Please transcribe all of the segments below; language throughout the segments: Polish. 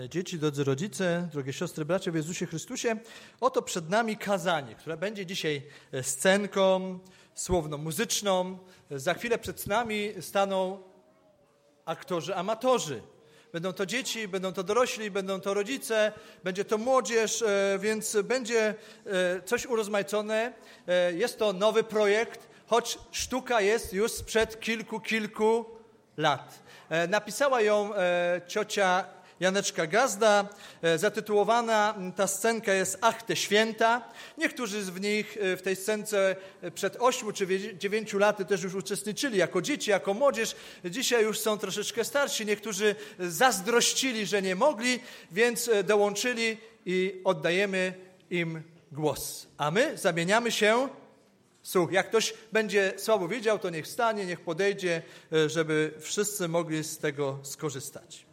Dzieci, drodzy rodzice, drogie siostry, bracia w Jezusie Chrystusie, oto przed nami kazanie, które będzie dzisiaj scenką słowno-muzyczną. Za chwilę przed nami staną aktorzy amatorzy. Będą to dzieci, będą to dorośli, będą to rodzice, będzie to młodzież, więc będzie coś urozmaicone. Jest to nowy projekt, choć sztuka jest już sprzed kilku lat. Napisała ją ciocia Janeczka Gazda. Zatytułowana ta scenka jest Ach, te święta. Niektórzy z nich w tej scence przed 8 czy 9 laty też już uczestniczyli jako dzieci, jako młodzież. Dzisiaj już są troszeczkę starsi. Niektórzy zazdrościli, że nie mogli, więc dołączyli i oddajemy im głos. A my zamieniamy się. Słuch, jak ktoś będzie słabo wiedział, to niech wstanie, niech podejdzie, żeby wszyscy mogli z tego skorzystać.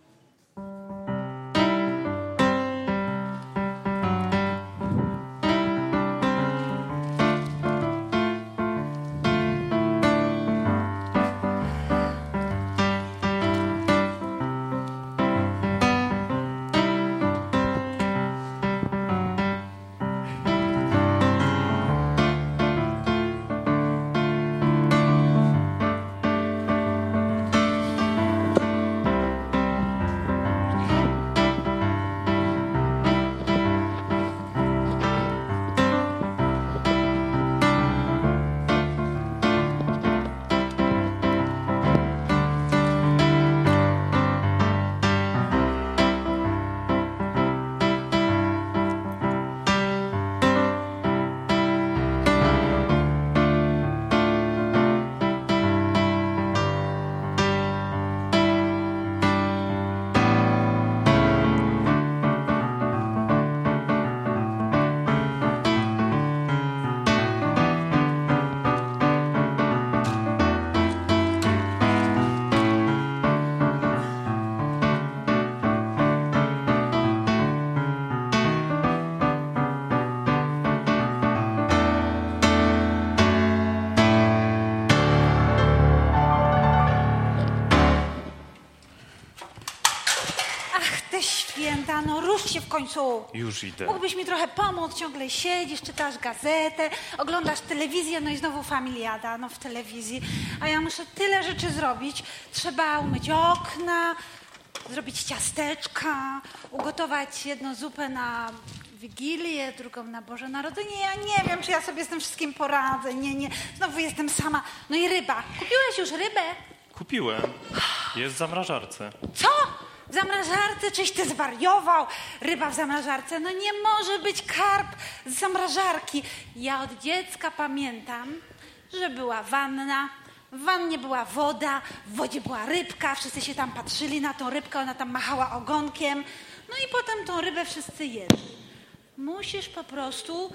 Święta, no rusz się w końcu. Już idę. Mógłbyś mi trochę pomóc, ciągle siedzisz, czytasz gazetę, oglądasz telewizję, no i znowu familiada, no w telewizji. A ja muszę tyle rzeczy zrobić. Trzeba umyć okna, zrobić ciasteczka, ugotować jedną zupę na Wigilię, drugą na Boże Narodzenie. Ja nie wiem, czy ja sobie z tym wszystkim poradzę. Nie. Znowu jestem sama. No i ryba. Kupiłeś już rybę? Kupiłem. Jest w zamrażarce. Co? W zamrażarce? Czyś ty zwariował? Ryba w zamrażarce? No nie może być karp z zamrażarki. Ja od dziecka pamiętam, że była wanna, w wannie była woda, w wodzie była rybka, wszyscy się tam patrzyli na tą rybkę, ona tam machała ogonkiem, no i potem tą rybę wszyscy jedli. Musisz po prostu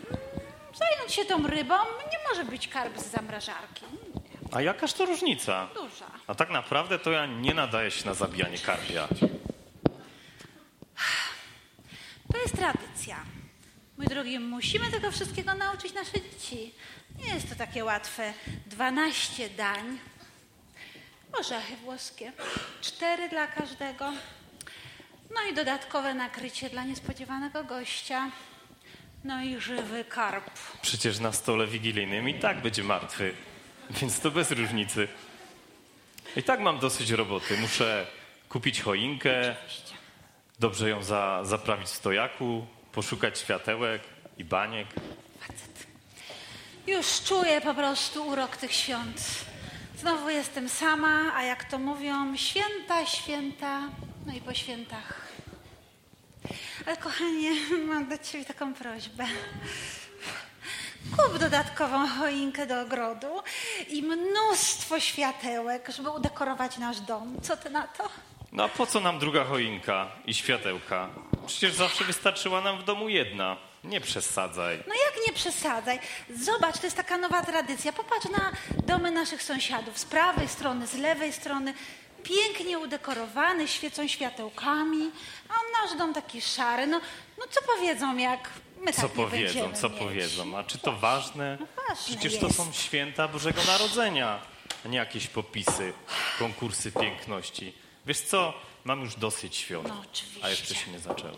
zająć się tą rybą, nie może być karp z zamrażarki. A jakaż to różnica? Duża. A tak naprawdę to ja nie nadaję się na zabijanie karpia. To jest tradycja. Mój drogi, musimy tego wszystkiego nauczyć nasze dzieci. Nie jest to takie łatwe. 12 dań, orzechy włoskie, 4 dla każdego, no i dodatkowe nakrycie dla niespodziewanego gościa, no i żywy karp. Przecież na stole wigilijnym i tak będzie martwy, więc to bez różnicy. I tak mam dosyć roboty. Muszę kupić choinkę, dobrze ją zaprawić w stojaku, poszukać światełek i baniek. Facet. Już czuję po prostu urok tych świąt. Znowu jestem sama, a jak to mówią, święta, no i po świętach. Ale kochanie, mam do ciebie taką prośbę. Kup dodatkową choinkę do ogrodu i mnóstwo światełek, żeby udekorować nasz dom. Co ty na to? No a po co nam druga choinka i światełka? Przecież zawsze wystarczyła nam w domu jedna. Nie przesadzaj. No jak nie przesadzaj? Zobacz, to jest taka nowa tradycja. Popatrz na domy naszych sąsiadów. Z prawej strony, z lewej strony. Pięknie udekorowany, świecą światełkami. A nasz dom taki szary. No co powiedzą, jak my tak nie będziemy Co mieć? powiedzą? A czy to ważne? No ważne Przecież jest. to są święta Bożego Narodzenia, a nie jakieś popisy, konkursy piękności. Wiesz co? Mam już dosyć świąt, No, oczywiście. a jeszcze się nie zaczęły.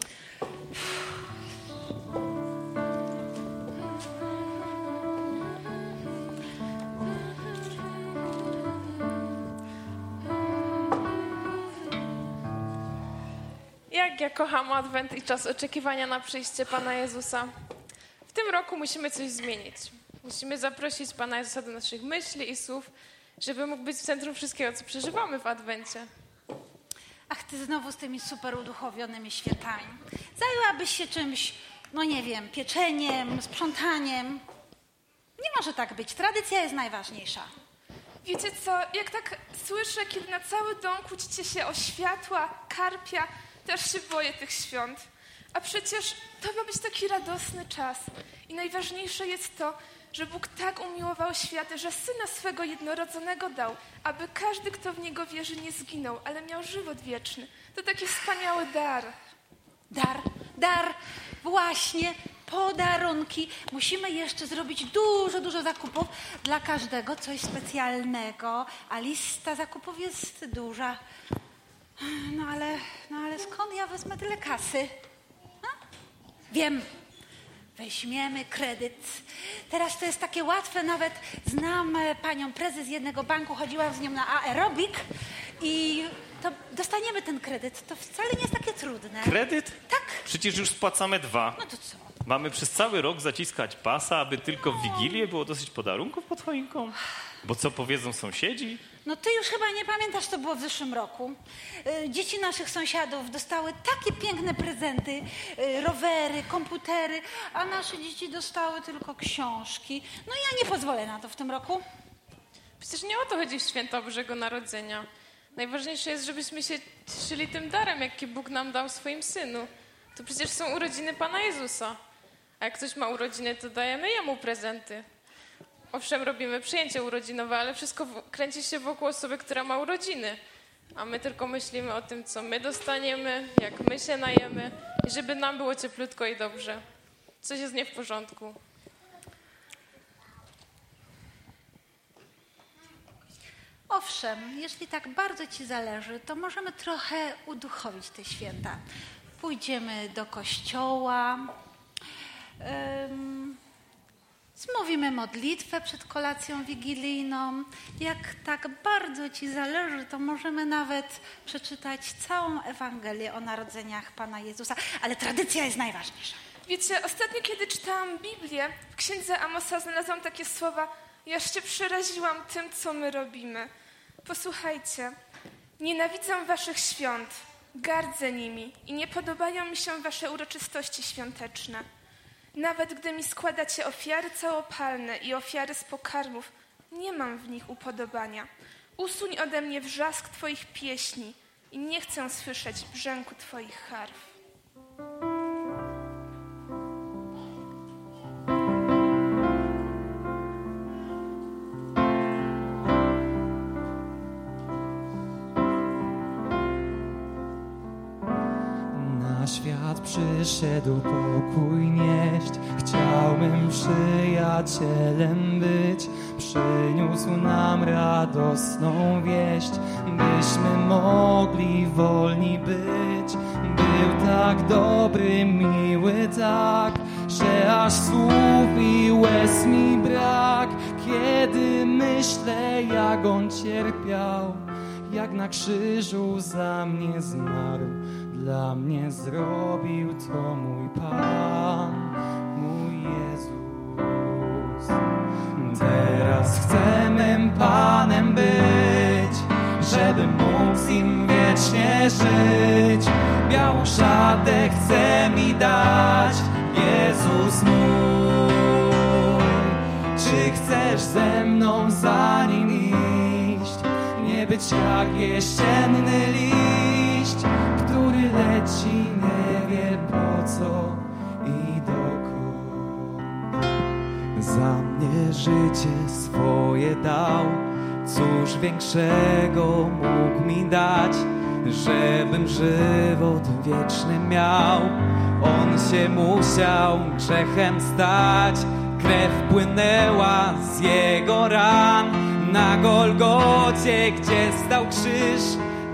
Jak ja kocham Adwent i czas oczekiwania na przyjście Pana Jezusa. W tym roku musimy coś zmienić. Musimy zaprosić Pana Jezusa do naszych myśli i słów, żeby mógł być w centrum wszystkiego, co przeżywamy w Adwencie. Ach, ty znowu z tymi super uduchowionymi świętami. Zajęłabyś się czymś, no nie wiem, pieczeniem, sprzątaniem. Nie może tak być. Tradycja jest najważniejsza. Wiecie co, jak tak słyszę, kiedy na cały dom kłócicie się o światła, karpia, to aż się boję tych świąt. A przecież to ma być taki radosny czas. I najważniejsze jest to, że Bóg tak umiłował świat, że Syna swego jednorodzonego dał, aby każdy, kto w Niego wierzy, nie zginął, ale miał żywot wieczny. To taki wspaniały dar. Dar, właśnie, podarunki. Musimy jeszcze zrobić dużo zakupów dla każdego, coś specjalnego, a lista zakupów jest duża. No ale skąd ja wezmę tyle kasy? Wiem, weźmiemy kredyt. Teraz to jest takie łatwe, nawet znam panią prezes jednego banku, chodziłam z nią na aerobik i to dostaniemy ten kredyt. To wcale nie jest takie trudne. Kredyt? Tak. Przecież już spłacamy 2. No to co? Mamy przez cały rok zaciskać pasa, aby tylko w Wigilię było dosyć podarunków pod choinką? Bo co powiedzą sąsiedzi? No ty już chyba nie pamiętasz, co było w zeszłym roku. Dzieci naszych sąsiadów dostały takie piękne prezenty, rowery, komputery, a nasze dzieci dostały tylko książki. No ja nie pozwolę na to w tym roku. Przecież nie o to chodzi w święta Bożego Narodzenia. Najważniejsze jest, żebyśmy się cieszyli tym darem, jaki Bóg nam dał w swoim Synu. To przecież są urodziny Pana Jezusa. A jak ktoś ma urodziny, to dajemy Jemu prezenty. Owszem, robimy przyjęcie urodzinowe, ale wszystko kręci się wokół osoby, która ma urodziny. A my tylko myślimy o tym, co my dostaniemy, jak my się najemy i żeby nam było cieplutko i dobrze. Coś jest nie w porządku. Owszem, jeśli tak bardzo ci zależy, to możemy trochę uduchowić te święta. Pójdziemy do kościoła, zmówimy modlitwę przed kolacją wigilijną. Jak tak bardzo ci zależy, to możemy nawet przeczytać całą Ewangelię o narodzeniach Pana Jezusa. Ale tradycja jest najważniejsza. Wiecie, ostatnio kiedy czytałam Biblię, w księdze Amosa znalazłam takie słowa: ja się przeraziłam tym, co my robimy. Posłuchajcie. Nienawidzę waszych świąt, gardzę nimi i nie podobają mi się wasze uroczystości świąteczne. Nawet gdy mi składacie ofiary całopalne i ofiary z pokarmów, nie mam w nich upodobania. Usuń ode mnie wrzask twoich pieśni i nie chcę słyszeć brzęku twoich harf. Na świat przyszedł pokój nieść, chciałbym przyjacielem być. Przyniósł nam radosną wieść, byśmy mogli wolni być. Był tak dobry, miły tak, że aż słów i łez mi brak. Kiedy myślę, jak on cierpiał, jak na krzyżu za mnie zmarł, dla mnie zrobił to mój Pan, mój Jezus. Teraz chcę mym Panem być, żeby móc z nim wiecznie żyć. Białą szatę chce mi dać Jezus mój. Czy chcesz ze mną za nim iść? Nie być jak jesienny liść, który leci, nie wie po co i dokąd. Za mnie życie swoje dał, cóż większego mógł mi dać, żebym żywot wieczny miał. On się musiał grzechem stać, krew płynęła z jego ran. Na Golgocie, gdzie stał krzyż,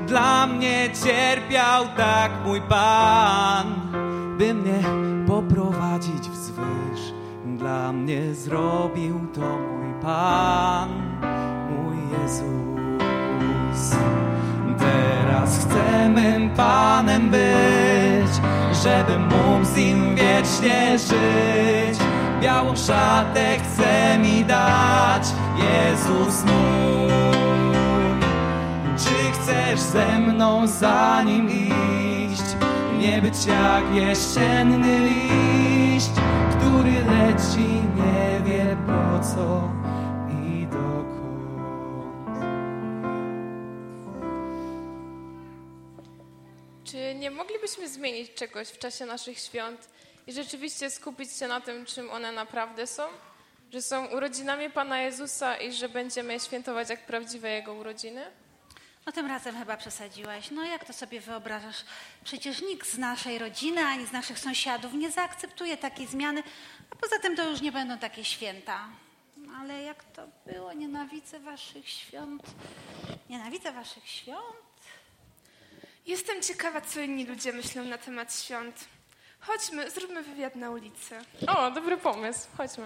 Dla mnie cierpiał tak mój Pan, by mnie poprowadzić wzwyż. Dla mnie zrobił to mój Pan, mój Jezus. Teraz chcę mym Panem być, żeby mógł z Nim wiecznie żyć. Białą szatę chce mi dać Jezus mój. Czy chcesz ze mną za Nim iść? Nie być jak jesienny liść, który leci, nie wie po co i dokąd. Czy nie moglibyśmy zmienić czegoś w czasie naszych świąt i rzeczywiście skupić się na tym, czym one naprawdę są? Że są urodzinami Pana Jezusa i że będziemy je świętować jak prawdziwe Jego urodziny? No tym razem chyba przesadziłaś. No jak to sobie wyobrażasz? Przecież nikt z naszej rodziny ani z naszych sąsiadów nie zaakceptuje takiej zmiany, a poza tym to już nie będą takie święta. Ale jak to było? Nienawidzę waszych świąt. Nienawidzę waszych świąt. Jestem ciekawa, co inni ludzie myślą na temat świąt. Chodźmy, zróbmy wywiad na ulicy. O, dobry pomysł. Chodźmy.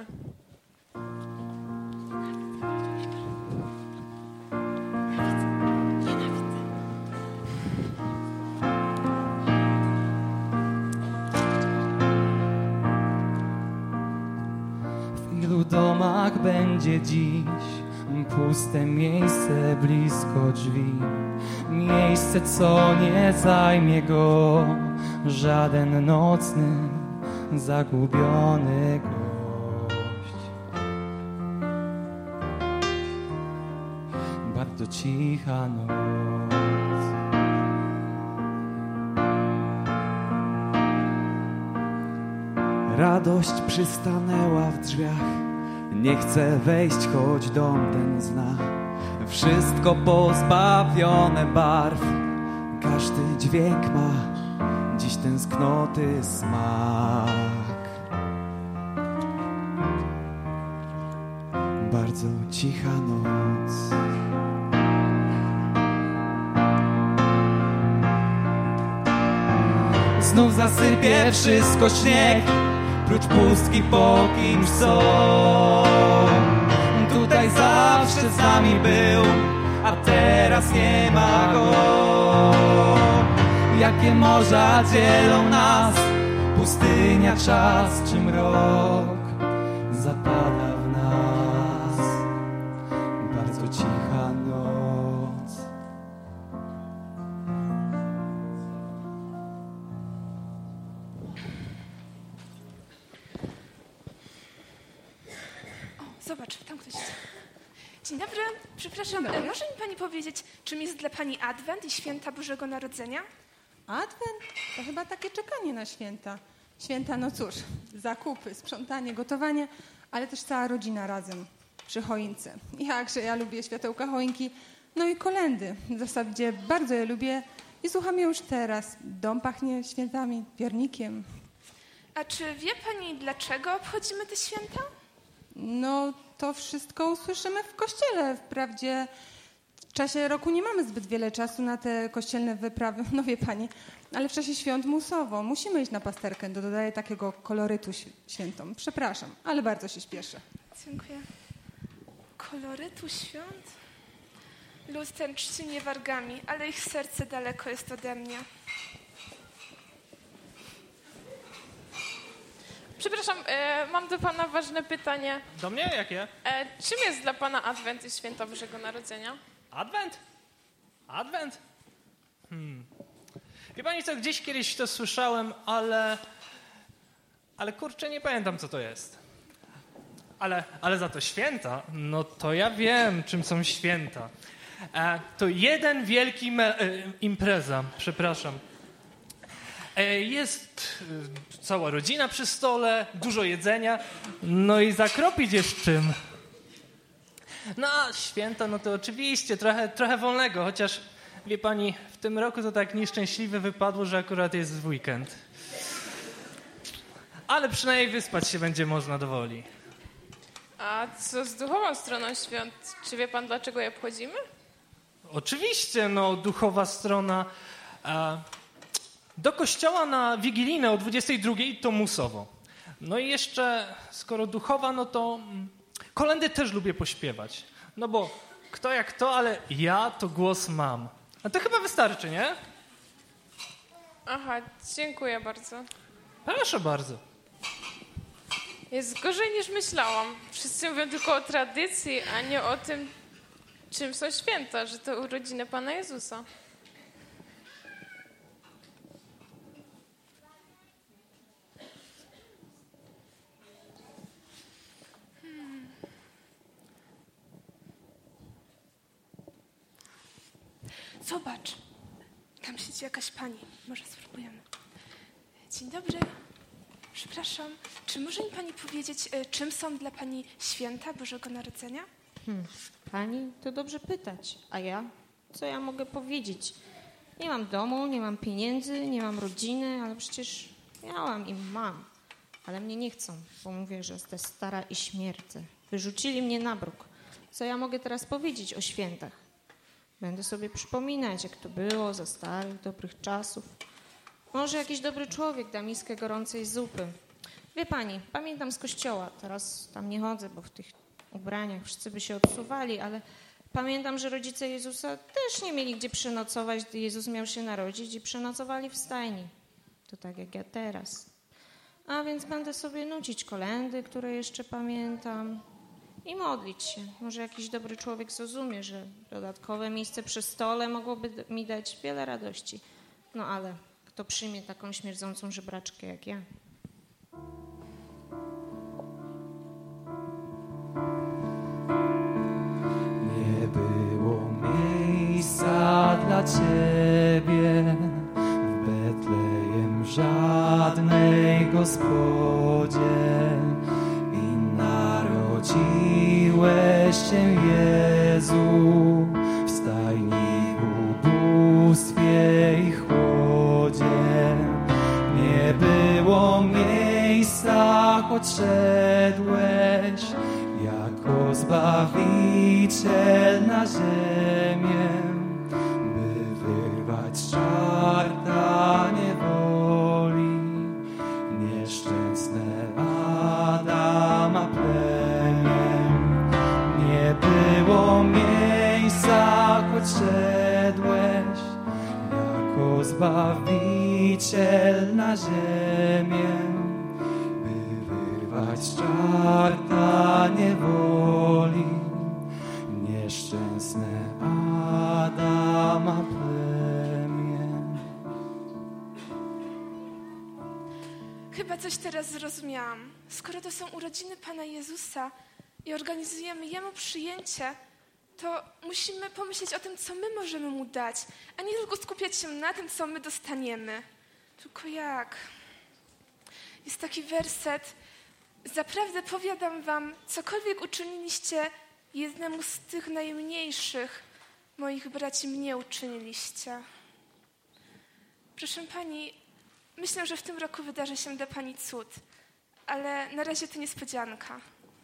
W ilu domach będzie dziś puste miejsce blisko drzwi, miejsce, co nie zajmie go żaden nocny, zagubiony gość. Bardzo cicha noc. Radość przystanęła w drzwiach. Nie chcę wejść, choć dom ten zna. Wszystko pozbawione barw. Każdy dźwięk ma dziś tęsknoty smak. Bardzo cicha noc. Znów zasypie wszystko śnieg, prócz pustki po kimś co tutaj zawsze z nami był, a teraz nie ma go. Jakie morza dzielą nas, pustynia, czas czy mrok zapada w nas. Bardzo cicha noc. Zobacz, tam ktoś jest. Dzień dobry, przepraszam, może mi pani powiedzieć, czym jest dla pani Adwent i święta Bożego Narodzenia? Adwent to chyba takie czekanie na święta. Święta, no cóż, zakupy, sprzątanie, gotowanie, ale też cała rodzina razem przy choince. Jakże ja lubię światełka choinki, no i kolędy. W zasadzie bardzo je lubię i słucham je już teraz. Dom pachnie świętami, piernikiem. A czy wie pani, dlaczego obchodzimy te święta? No to wszystko usłyszymy w kościele. Wprawdzie w czasie roku nie mamy zbyt wiele czasu na te kościelne wyprawy, no wie pani, ale w czasie świąt musowo. Musimy iść na pasterkę, to dodaje takiego kolorytu świętom. Przepraszam, ale bardzo się śpieszę. Dziękuję. Kolorytu świąt? Lud ten czci mnie wargami, ale ich serce daleko jest ode mnie. Przepraszam, mam do pana ważne pytanie. Do mnie? Jakie? Czym jest dla pana Adwent i święta Bożego Narodzenia? Adwent? Adwent? Wie pani co, gdzieś kiedyś to słyszałem, ale kurczę, nie pamiętam, co to jest. Ale za to święta, no to ja wiem, czym są święta. To jeden wielki impreza, przepraszam. Jest cała rodzina przy stole, dużo jedzenia, no i zakropić jest czym. No a święta, no to oczywiście trochę wolnego, chociaż wie pani, w tym roku to tak nieszczęśliwie wypadło, że akurat jest w weekend. Ale przynajmniej wyspać się będzie można do woli. A co z duchową stroną świąt? Czy wie pan, dlaczego je obchodzimy? Oczywiście, duchowa strona. Do kościoła na Wigilijne o 22 to musowo. No i jeszcze, skoro duchowa, to kolędy też lubię pośpiewać. No bo kto jak to, ale ja to głos mam. A to chyba wystarczy, nie? Aha, dziękuję bardzo. Proszę bardzo. Jest gorzej niż myślałam. Wszyscy mówią tylko o tradycji, a nie o tym, czym są święta, że to urodziny Pana Jezusa. Zobacz, tam siedzi jakaś pani. Może spróbujemy. Dzień dobry. Przepraszam, czy może mi pani powiedzieć, czym są dla pani święta Bożego Narodzenia? Pani to dobrze pytać, a ja? Co ja mogę powiedzieć? Nie mam domu, nie mam pieniędzy, nie mam rodziny, ale przecież miałam i mam. Ale mnie nie chcą, bo mówię, że jestem stara i śmierdzę. Wyrzucili mnie na bruk. Co ja mogę teraz powiedzieć o świętach? Będę sobie przypominać, jak to było za starych, dobrych czasów. Może jakiś dobry człowiek da miskę gorącej zupy. Wie pani, pamiętam z kościoła. Teraz tam nie chodzę, bo w tych ubraniach wszyscy by się odsuwali, ale pamiętam, że rodzice Jezusa też nie mieli gdzie przenocować, gdy Jezus miał się narodzić i przenocowali w stajni. To tak jak ja teraz. A więc będę sobie nucić kolędy, które jeszcze pamiętam i modlić się. Może jakiś dobry człowiek zrozumie, że dodatkowe miejsce przy stole mogłoby mi dać wiele radości. No ale kto przyjmie taką śmierdzącą żebraczkę jak ja? Nie było miejsca dla Ciebie w Betlejem żadnej gospodzie i narodziłeś się, Jezu, w stajni, ubóstwie i chłodzie. Nie było miejsca, choć szedłeś jako Zbawiciel na ziemię, by wyrwać z czarta niewoli nieszczęsne Adama plemię. Nie było miejsca, choć szedłeś jako Zbawiciel na ziemię, by wyrwać z czarta niewoli nieszczęsne Adama plemię. Chyba coś teraz zrozumiałam. Skoro to są urodziny Pana Jezusa i organizujemy Jemu przyjęcie, to musimy pomyśleć o tym, co my możemy Mu dać, a nie tylko skupiać się na tym, co my dostaniemy. Tylko jak? Jest taki werset. Zaprawdę powiadam wam, cokolwiek uczyniliście jednemu z tych najmniejszych moich braci, mnie uczyniliście. Proszę pani, myślę, że w tym roku wydarzy się dla pani cud, ale na razie to niespodzianka.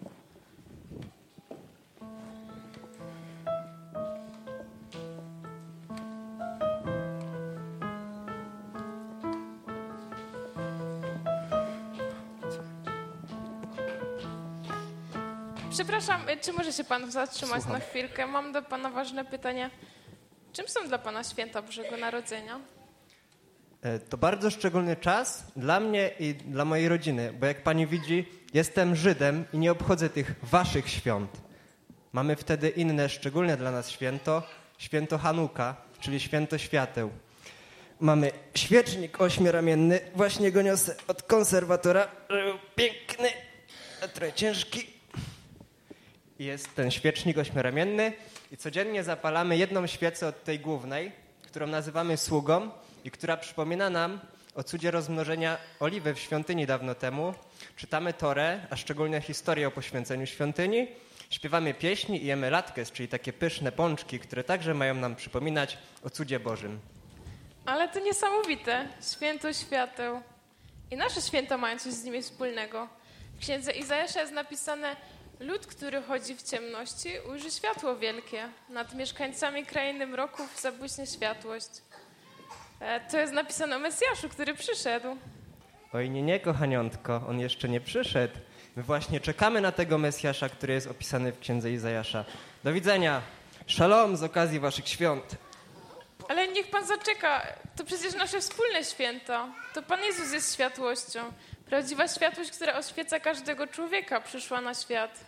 Przepraszam, czy może się pan zatrzymać na chwilkę? Mam do pana ważne pytanie. Czym są dla pana święta Bożego Narodzenia? To bardzo szczególny czas dla mnie i dla mojej rodziny, bo jak pani widzi, jestem Żydem i nie obchodzę tych waszych świąt. Mamy wtedy inne, szczególne dla nas święto, święto Hanuka, czyli święto świateł. Mamy świecznik ośmioramienny, właśnie go niosę od konserwatora, żeby był piękny, a trochę ciężki. Jest ten świecznik ośmioramienny i codziennie zapalamy jedną świecę od tej głównej, którą nazywamy sługą i która przypomina nam o cudzie rozmnożenia oliwy w świątyni dawno temu. Czytamy Torę, a szczególnie historię o poświęceniu świątyni. Śpiewamy pieśni i jemy latkes, czyli takie pyszne pączki, które także mają nam przypominać o cudzie Bożym. Ale to niesamowite. Święto świateł. I nasze święta mają coś z nimi wspólnego. W księdze Izajasza jest napisane: Lud, który chodzi w ciemności, ujrzy światło wielkie. Nad mieszkańcami krainy mroków zabłyśnie światłość. To jest napisane o Mesjaszu, który przyszedł. Oj, nie, kochaniątko, on jeszcze nie przyszedł. My właśnie czekamy na tego Mesjasza, który jest opisany w księdze Izajasza. Do widzenia. Szalom z okazji waszych świąt. Ale niech pan zaczeka. To przecież nasze wspólne święta. To Pan Jezus jest światłością. Prawdziwa światłość, która oświeca każdego człowieka, przyszła na świat.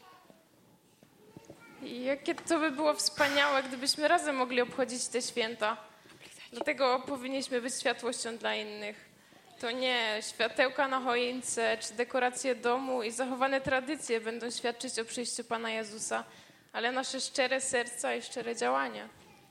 I jakie to by było wspaniałe, gdybyśmy razem mogli obchodzić te święta. Dlatego powinniśmy być światłością dla innych. To nie światełka na choince, czy dekoracje domu i zachowane tradycje będą świadczyć o przyjściu Pana Jezusa, ale nasze szczere serca i szczere działania.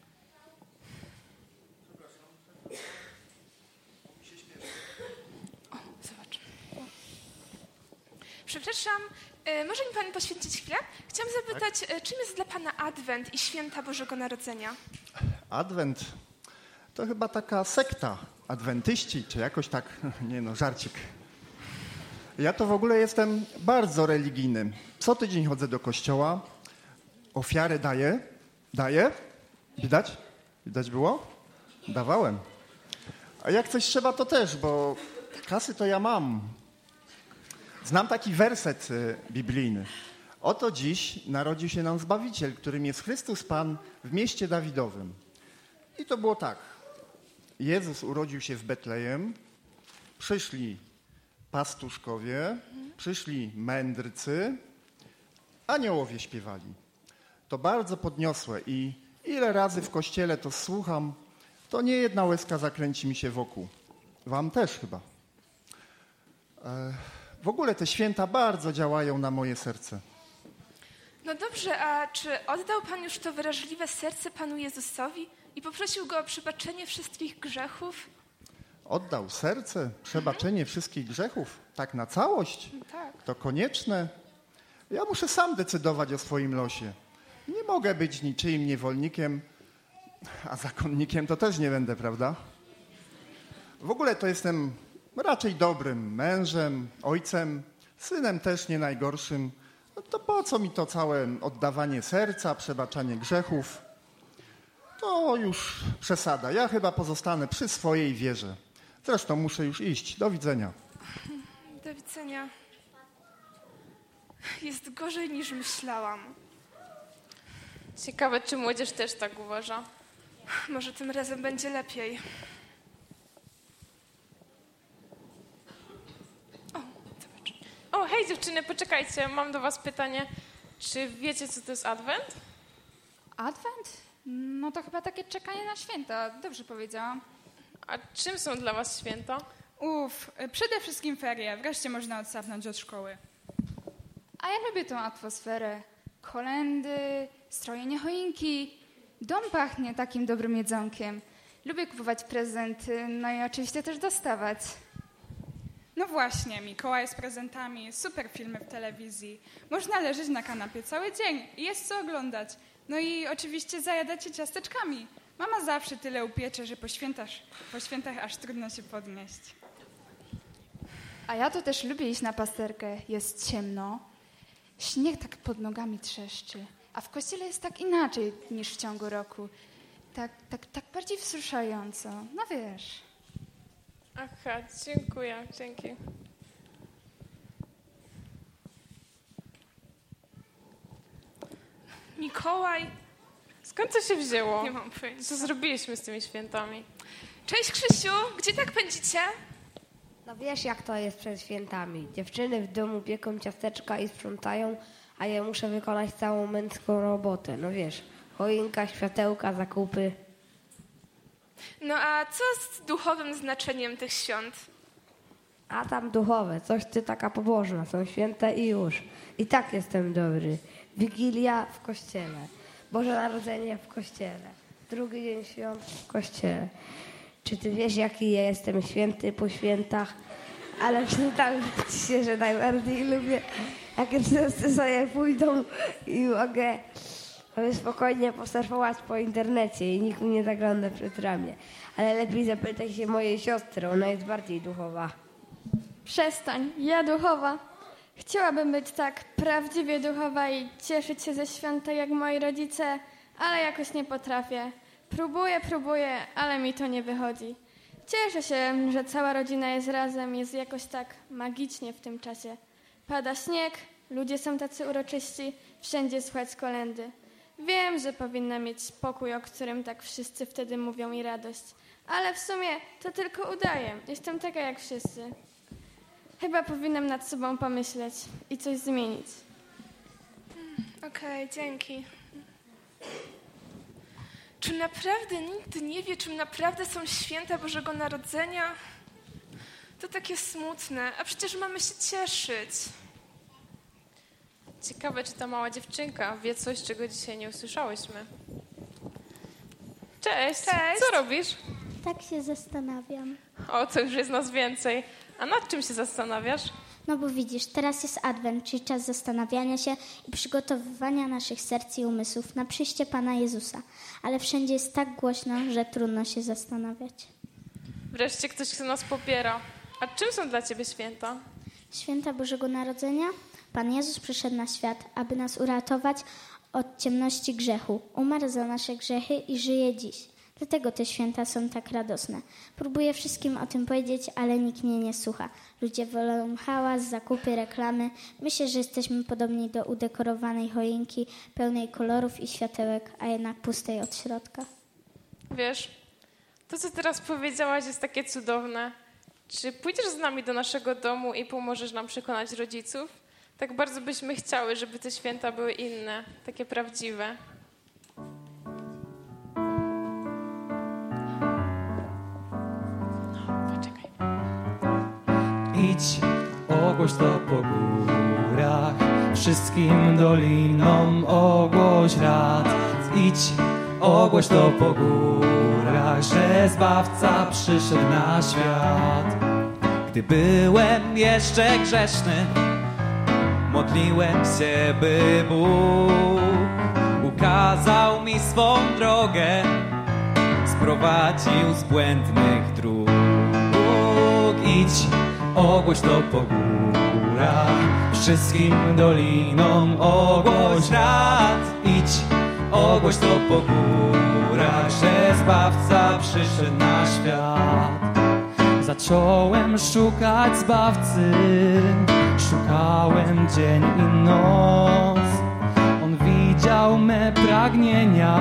Zobacz. Przepraszam, może mi Pan poświęcić chwilę? Chciałam zapytać, czym jest dla Pana Adwent i święta Bożego Narodzenia? Adwent to chyba taka sekta, adwentyści, czy jakoś tak, nie no, żarcik. Ja to w ogóle jestem bardzo religijny. Co tydzień chodzę do kościoła, ofiarę daję. Widać? Widać było? Dawałem. A jak coś trzeba, to też, bo kasy to ja mam. Znam taki werset biblijny. Oto dziś narodził się nam Zbawiciel, którym jest Chrystus Pan w mieście Dawidowym. I to było tak. Jezus urodził się w Betlejem, przyszli pastuszkowie, przyszli mędrcy, aniołowie śpiewali. To bardzo podniosłe i ile razy w kościele to słucham, to nie jedna łezka zakręci mi się wokół. Wam też chyba. W ogóle te święta bardzo działają na moje serce. No dobrze, a czy oddał Pan już to wrażliwe serce Panu Jezusowi i poprosił Go o przebaczenie wszystkich grzechów? Oddał serce, przebaczenie wszystkich grzechów? Tak na całość? Tak. To konieczne. Ja muszę sam decydować o swoim losie. Nie mogę być niczyim niewolnikiem, a zakonnikiem to też nie będę, prawda? W ogóle to jestem raczej dobrym mężem, ojcem, synem też nie najgorszym. No to po co mi to całe oddawanie serca, przebaczanie grzechów? To już przesada. Ja chyba pozostanę przy swojej wierze. Zresztą muszę już iść. Do widzenia. Do widzenia. Jest gorzej niż myślałam. Ciekawe, czy młodzież też tak uważa. Może tym razem będzie lepiej. O, hej dziewczyny, poczekajcie, mam do was pytanie. Czy wiecie, co to jest Adwent? Adwent? No to chyba takie czekanie na święta, dobrze powiedziałam. A czym są dla was święta? Przede wszystkim ferie. Wreszcie można odsapnąć od szkoły. A ja lubię tą atmosferę. Kolędy, strojenie choinki. Dom pachnie takim dobrym jedzonkiem. Lubię kupować prezenty, no i oczywiście też dostawać. No właśnie, Mikołaj z prezentami, super filmy w telewizji. Można leżeć na kanapie cały dzień i jest co oglądać. No i oczywiście zajadać się ciasteczkami. Mama zawsze tyle upiecze, że po świętach aż trudno się podnieść. A ja to też lubię iść na pasterkę. Jest ciemno, śnieg tak pod nogami trzeszczy, a w kościele jest tak inaczej niż w ciągu roku. Tak bardziej wzruszająco. No wiesz. Aha, dziękuję, dzięki. Mikołaj. Skąd to się wzięło? Nie mam pojęcia. Co zrobiliśmy z tymi świętami? Cześć Krzysiu, gdzie tak pędzicie? No wiesz, jak to jest przed świętami. Dziewczyny w domu pieką ciasteczka i sprzątają, a ja muszę wykonać całą męską robotę. No wiesz, choinka, światełka, zakupy. No a co z duchowym znaczeniem tych świąt? A tam duchowe, coś ty taka pobożna, są święte i już. I tak jestem dobry. Wigilia w kościele, Boże Narodzenie w kościele, drugi dzień świąt w kościele. Czy ty wiesz, jaki ja jestem święty po świętach? Ale przyznam ci się, że najbardziej lubię, jak wszyscy sobie pójdą i mogę spokojnie posurfować po internecie i nikt mi nie zagląda przed ramię. Ale lepiej zapytaj się mojej siostry, ona jest bardziej duchowa. Przestań, ja duchowa. Chciałabym być tak prawdziwie duchowa i cieszyć się ze święta jak moi rodzice, ale jakoś nie potrafię. Próbuję, ale mi to nie wychodzi. Cieszę się, że cała rodzina jest razem, jest jakoś tak magicznie w tym czasie. Pada śnieg, ludzie są tacy uroczyści, wszędzie słychać kolędy. Wiem, że powinna mieć spokój, o którym tak wszyscy wtedy mówią i radość. Ale w sumie to tylko udaję. Jestem taka jak wszyscy. Chyba powinnam nad sobą pomyśleć i coś zmienić. Okej, dzięki. Czy naprawdę nikt nie wie, czym naprawdę są święta Bożego Narodzenia? To takie smutne, a przecież mamy się cieszyć. Ciekawe, czy ta mała dziewczynka wie coś, czego dzisiaj nie usłyszałyśmy. Cześć! Cześć! Co robisz? Tak się zastanawiam. O, to już jest nas więcej. A nad czym się zastanawiasz? No bo widzisz, teraz jest Adwent, czyli czas zastanawiania się i przygotowywania naszych serc i umysłów na przyjście Pana Jezusa. Ale wszędzie jest tak głośno, że trudno się zastanawiać. Wreszcie ktoś, kto nas popiera. A czym są dla ciebie święta? Święta Bożego Narodzenia? Pan Jezus przyszedł na świat, aby nas uratować od ciemności grzechu. Umarł za nasze grzechy i żyje dziś. Dlatego te święta są tak radosne. Próbuję wszystkim o tym powiedzieć, ale nikt mnie nie słucha. Ludzie wolą hałas, zakupy, reklamy. Myślę, że jesteśmy podobni do udekorowanej choinki, pełnej kolorów i światełek, a jednak pustej od środka. Wiesz, to co teraz powiedziałaś jest takie cudowne. Czy pójdziesz z nami do naszego domu i pomożesz nam przekonać rodziców? Tak bardzo byśmy chciały, żeby te święta były inne, takie prawdziwe. Idź, ogłoś to po górach, wszystkim dolinom ogłoś rad. Idź, ogłoś to po górach, że Zbawca przyszedł na świat. Gdy byłem jeszcze grzeszny, modliłem się, by Bóg ukazał mi swą drogę, sprowadził z błędnych dróg. Idź, ogłoś to po górach, wszystkim dolinom ogłoś rad. Idź, ogłoś to po górach, że Zbawca przyszedł na świat. Zacząłem szukać Zbawcy, szukałem dzień i noc. On widział me pragnienia,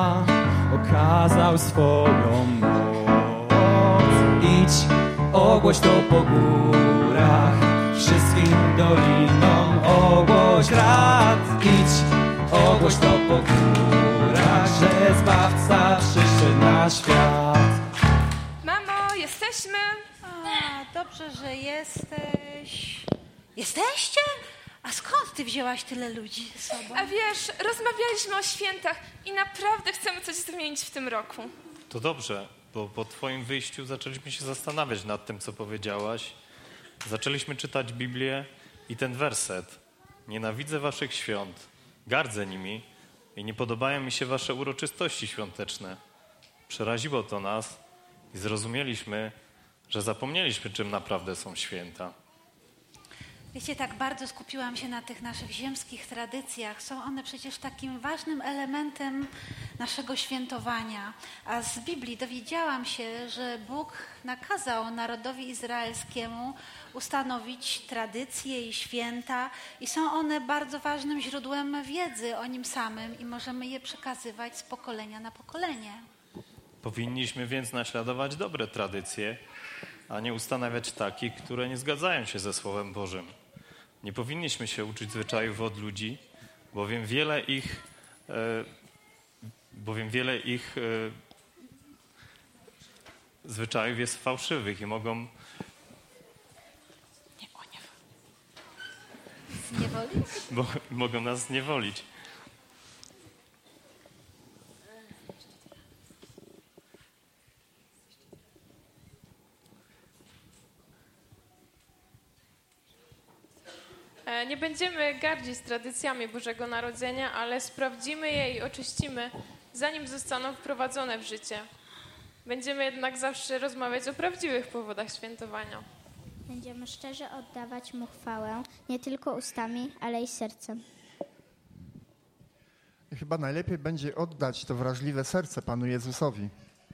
okazał swoją moc. Idź, ogłoś to po górach, wszystkim dolinom ogłoś rad. Idź, ogłoś to po górach, że Zbawca przyszedł na świat. Mamo, jesteśmy! A, dobrze, że jesteś. Jesteście? A skąd ty wzięłaś tyle ludzi ze sobą? A wiesz, rozmawialiśmy o świętach i naprawdę chcemy coś zmienić w tym roku. To dobrze, bo po twoim wyjściu zaczęliśmy się zastanawiać nad tym, co powiedziałaś. Zaczęliśmy czytać Biblię i ten werset. Nienawidzę waszych świąt, gardzę nimi i nie podobają mi się wasze uroczystości świąteczne. Przeraziło to nas i zrozumieliśmy, że zapomnieliśmy, czym naprawdę są święta. Wiecie, tak bardzo skupiłam się na tych naszych ziemskich tradycjach. Są one przecież takim ważnym elementem naszego świętowania. A z Biblii dowiedziałam się, że Bóg nakazał narodowi izraelskiemu ustanowić tradycje i święta i są one bardzo ważnym źródłem wiedzy o Nim samym i możemy je przekazywać z pokolenia na pokolenie. Powinniśmy więc naśladować dobre tradycje, a nie ustanawiać takich, które nie zgadzają się ze Słowem Bożym. Nie powinniśmy się uczyć zwyczajów od ludzi, bowiem wiele ich zwyczajów jest fałszywych i mogą mogą nas zniewolić. Nie będziemy gardzić tradycjami Bożego Narodzenia, ale sprawdzimy je i oczyścimy, zanim zostaną wprowadzone w życie. Będziemy jednak zawsze rozmawiać o prawdziwych powodach świętowania. Będziemy szczerze oddawać Mu chwałę, nie tylko ustami, ale i sercem. I chyba najlepiej będzie oddać to wrażliwe serce Panu Jezusowi.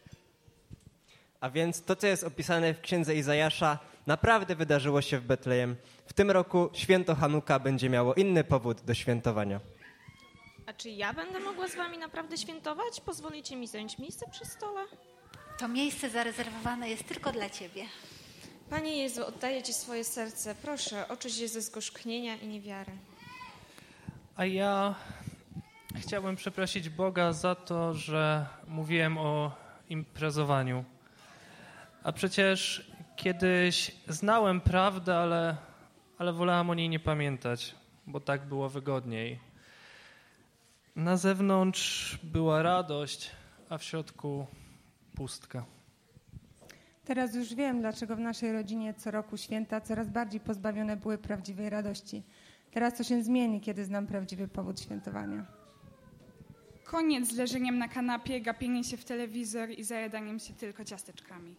A więc to, co jest opisane w księdze Izajasza, naprawdę wydarzyło się w Betlejem. W tym roku święto Hanuka będzie miało inny powód do świętowania. A czy ja będę mogła z wami naprawdę świętować? Pozwolicie mi zająć miejsce przy stole? To miejsce zarezerwowane jest tylko dla ciebie. Panie Jezu, oddaję ci swoje serce. Proszę, oczyść je ze zgorzknienia i niewiary. A ja chciałbym przeprosić Boga za to, że mówiłem o imprezowaniu. A przecież kiedyś znałem prawdę, ale wolałem o niej nie pamiętać, bo tak było wygodniej. Na zewnątrz była radość, a w środku pustka. Teraz już wiem, dlaczego w naszej rodzinie co roku święta coraz bardziej pozbawione były prawdziwej radości. Teraz to się zmieni, kiedy znam prawdziwy powód świętowania. Koniec z leżeniem na kanapie, gapieniem się w telewizor i zajadaniem się tylko ciasteczkami.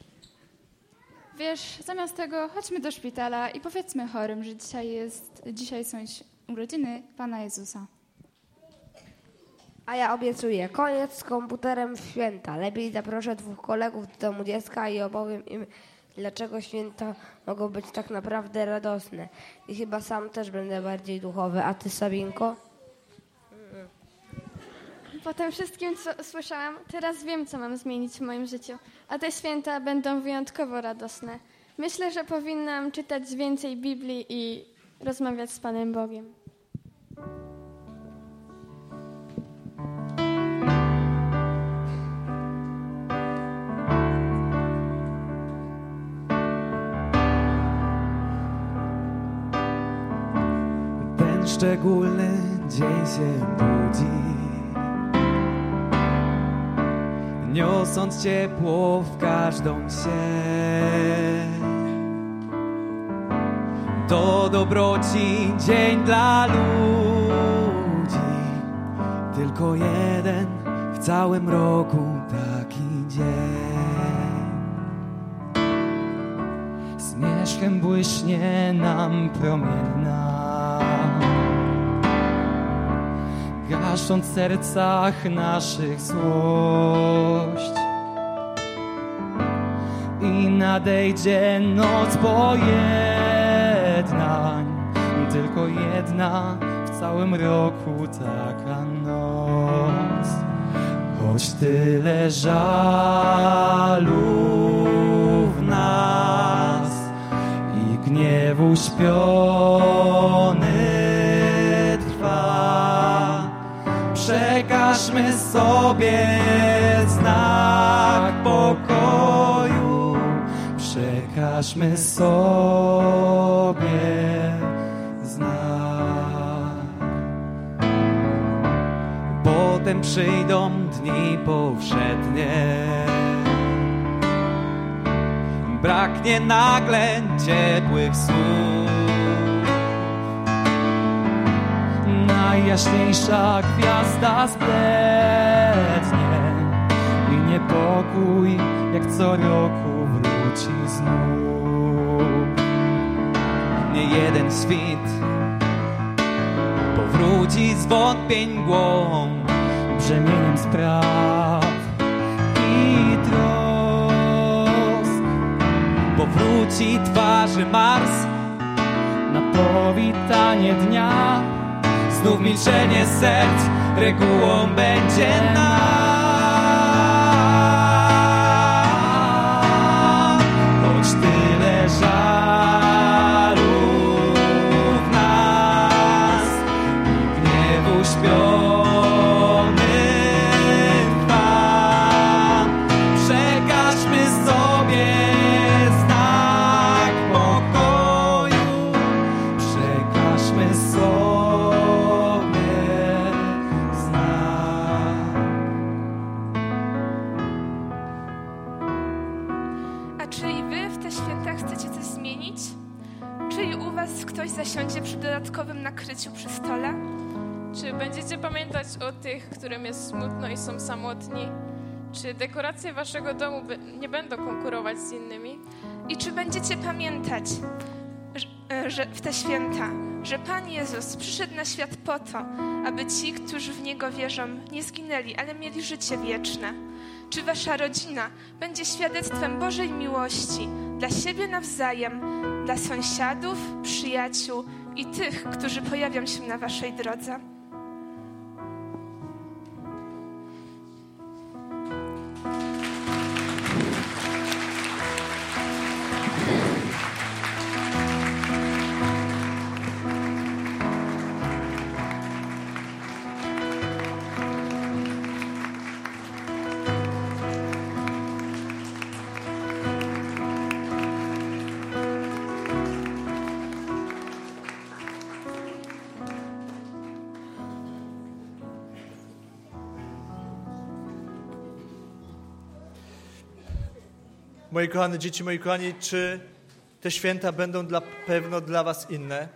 Wiesz, zamiast tego chodźmy do szpitala i powiedzmy chorym, że dzisiaj są urodziny Pana Jezusa. A ja obiecuję, koniec z komputerem w święta. Lepiej zaproszę 2 kolegów do domu dziecka i opowiem im, dlaczego święta mogą być tak naprawdę radosne. I chyba sam też będę bardziej duchowy. A ty, Sabinko? Po tym wszystkim, co słyszałam, teraz wiem, co mam zmienić w moim życiu. A te święta będą wyjątkowo radosne. Myślę, że powinnam czytać więcej Biblii i rozmawiać z Panem Bogiem. Ten szczególny dzień się budzi, niosąc ciepło w każdą sieć. To dobroci dzień dla ludzi, tylko jeden w całym roku taki dzień. Zmierzchem błyśnie nam promienna, gasząc w sercach naszych złość. I nadejdzie noc pojednań, tylko jedna w całym roku taka noc. Choć tyle żalu w nas i gniewu śpiony trwa, przekażmy sobie znak pokoju, przekażmy sobie znak. Potem przyjdą dni powszednie, braknie nagle ciepłych słów. Najjaśniejsza gwiazda zblednie i niepokój jak co roku wróci znów. Nie jeden świt powróci z wątpień głową, brzemieniem spraw i trosk. Powróci twarzy Mars na powitanie dnia. Znów milczenie serc regułą będzie nam. Choć tyle żalu w nas i gniewu śpiony trwa, przekażmy sobie znak pokoju, przekażmy sobie. Ktoś zasiądzie przy dodatkowym nakryciu przy stole? Czy będziecie pamiętać o tych, którym jest smutno i są samotni? Czy dekoracje waszego domu nie będą konkurować z innymi? I czy będziecie pamiętać, że w te święta, że Pan Jezus przyszedł na świat po to, aby ci, którzy w Niego wierzą, nie zginęli, ale mieli życie wieczne? Czy wasza rodzina będzie świadectwem Bożej miłości dla siebie nawzajem, dla sąsiadów, przyjaciół i tych, którzy pojawią się na waszej drodze? Moi kochane dzieci, moi kochani, czy te święta będą pewno dla was inne?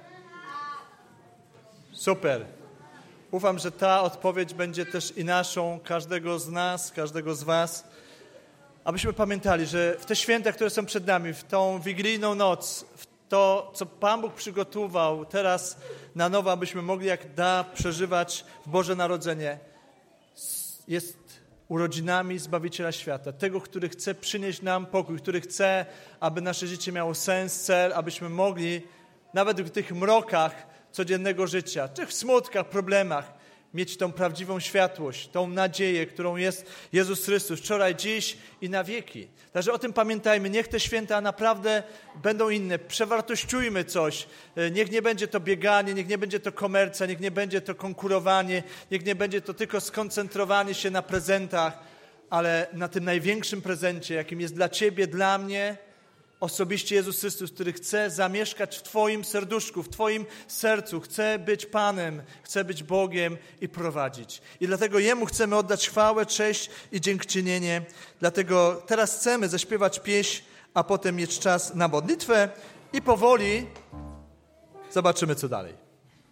Super. Ufam, że ta odpowiedź będzie też i naszą, każdego z nas, każdego z was. Abyśmy pamiętali, że w te święta, które są przed nami, w tą wigilijną noc, w to, co Pan Bóg przygotował teraz na nowo, abyśmy mogli jak przeżywać w Boże Narodzenie, jest urodzinami Zbawiciela świata, tego, który chce przynieść nam pokój, który chce, aby nasze życie miało sens, cel, abyśmy mogli nawet w tych mrokach codziennego życia, tych smutkach, problemach, mieć tą prawdziwą światłość, tą nadzieję, którą jest Jezus Chrystus wczoraj, dziś i na wieki. Także o tym pamiętajmy. Niech te święta naprawdę będą inne. Przewartościujmy coś. Niech nie będzie to bieganie, niech nie będzie to komercja, niech nie będzie to konkurowanie, niech nie będzie to tylko skoncentrowanie się na prezentach, ale na tym największym prezencie, jakim jest dla ciebie, dla mnie, osobiście Jezus Chrystus, który chce zamieszkać w twoim serduszku, w twoim sercu, chce być Panem, chce być Bogiem i prowadzić. I dlatego Jemu chcemy oddać chwałę, cześć i dziękczynienie. Dlatego teraz chcemy zaśpiewać pieśń, a potem mieć czas na modlitwę i powoli zobaczymy, co dalej.